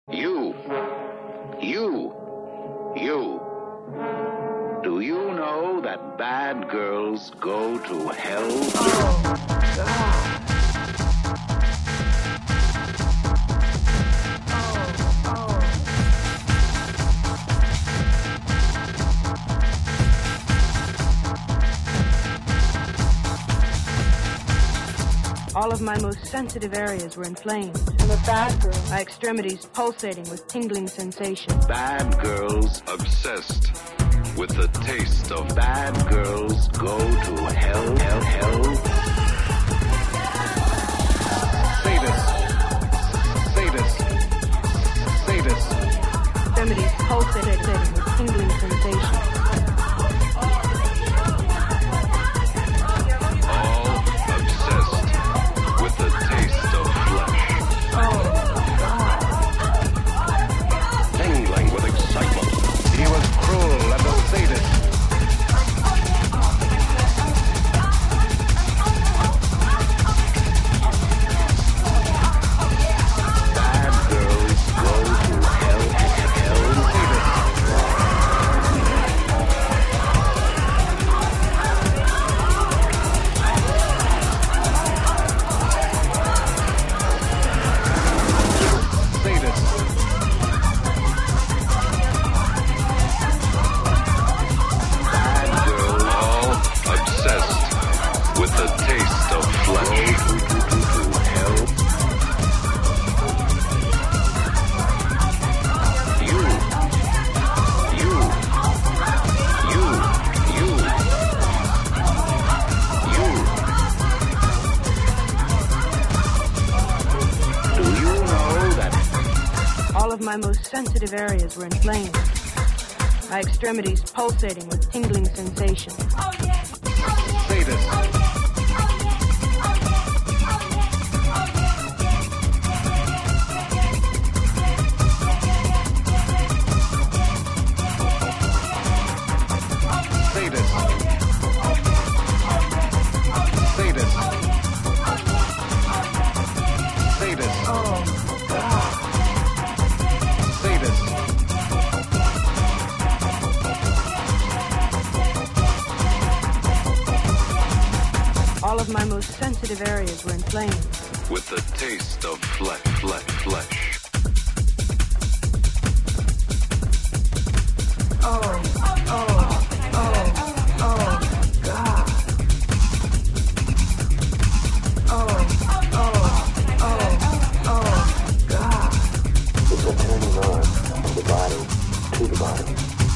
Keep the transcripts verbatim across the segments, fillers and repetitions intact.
You, you, you. Do you know that bad girls go to hell? Oh, God. All of my most sensitive areas were inflamed. I'm a bad girl. My extremities pulsating with tingling sensations. Bad girls obsessed with the taste of bad girls go to hell, hell, hell. Sadist. Sadist. Sadist. Extremities pulsating with tingling sensations. My most sensitive areas were inflamed. My extremities pulsating with tingling sensations. Oh, yeah. Oh, yeah. Sadist. All of my most sensitive areas were inflamed. With the taste of flesh, flesh, flesh. Oh, oh, oh, oh, God. Oh, oh, oh, oh, God. It's a turning on of the body to the body.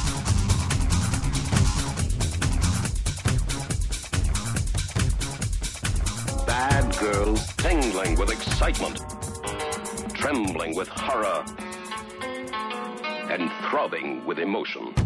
Bad girls tingling with excitement, trembling with horror, and throbbing with emotion.